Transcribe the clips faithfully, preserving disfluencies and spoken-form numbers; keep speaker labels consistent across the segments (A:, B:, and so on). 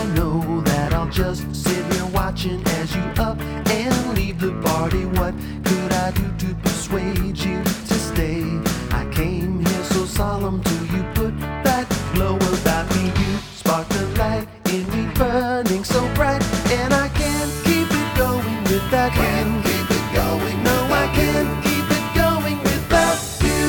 A: I know that I'll just sit here watching as you up and leave the party. What could I do to persuade you to stay? I came here so solemn, do you put that glow about me? You spark the light in me, burning so bright, and I can't keep it going without you.
B: Can't keep it going.
A: No, I can't keep it going without you.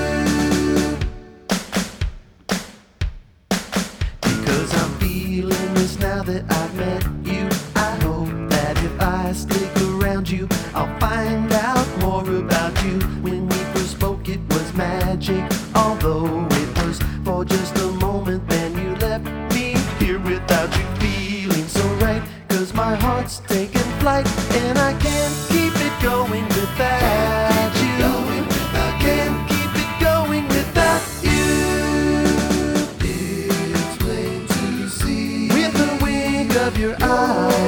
A: Because I'm feeling this now that I've met you. I hope that if I stick around you, I'll find out more about you. When we first spoke, it was magic, although it was for just a moment. Then you left me here without you, feeling so right. Cause my heart's taking flight, and I can't keep it going without you.
B: Going without you.
A: Can't keep it going without you.
B: It's plain to see.
A: With the wink of your eye,